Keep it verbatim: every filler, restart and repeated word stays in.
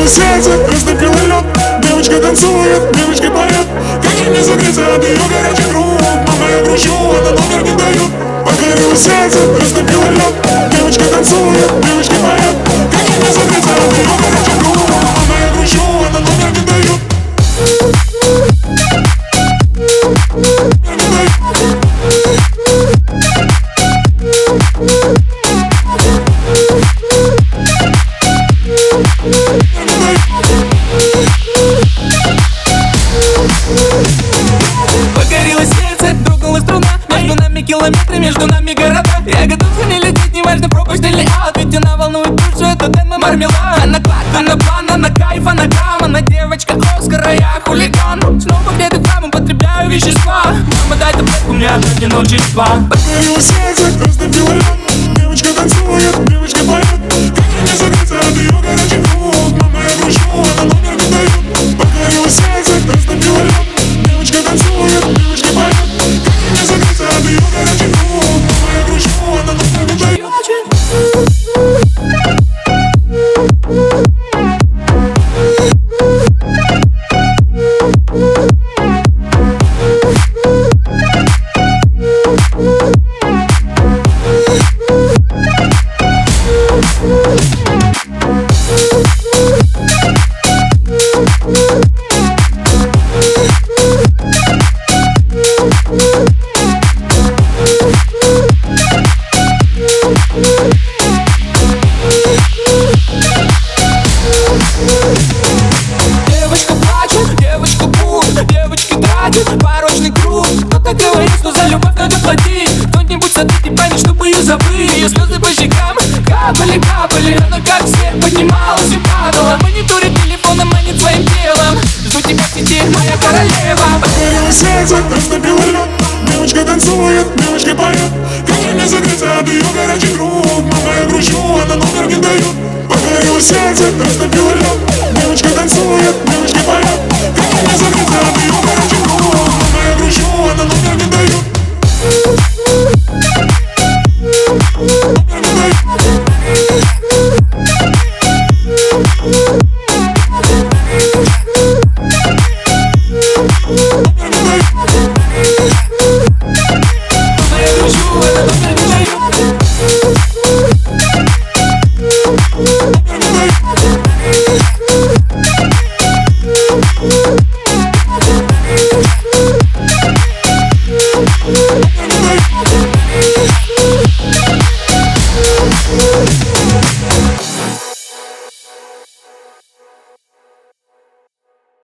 сердце, растопила лед. Девочка танцует, девочка поет. Как же мне согреться от ее горячих рук? Мама, я грущу, она номер не дает. Покорилось сердце, растопила лед. Девочка танцует, девочка поет. Как же мне согреться от ее горячих рук? Мама, я грущу, она номер не дает. Покорилось сердце, дрогнула струна. Между нами километры, между нами города. Я готов за ней лететь, неважно пропасть или ад. Ведь она волнует душу, это демо мармелад. Она клад, она план, она кайф, она гамма. Она девочка Оскара, я хулиган. Снова где-то там употребляю вещества. Мама, дай таблетку, мне опять не ноль через два. Покорилось сердце, растопила лед. Девочка танцует, девочка поет. Как же мне согреться от ее горячих рук? Мама, я грущу, она номер не дает. Покорилось сердце, растопила лед. Девочка танцует, девочка поет. Как же мне согреться от ее горячих рук? Мама, я грущу, она номер не дает. Девочка плачет, девочка бунт, девочки тратят порочный круг. Кто-то говорит, что за любовь надо платить. Кто-нибудь садит и панит, чтобы ее забыть. Ее слезы по щекам капали, капали. Она как всех поднималась и падала. Мониторит телефоном, а не своим телом. Жду тебя в сети, моя королева. Покорилось сердце, растопила лед. Девочка танцует, девочка поет. Как же мне согреться от ее горячих рук? Мама, я грущу, она номер не дает. Покорилось сердце, растопила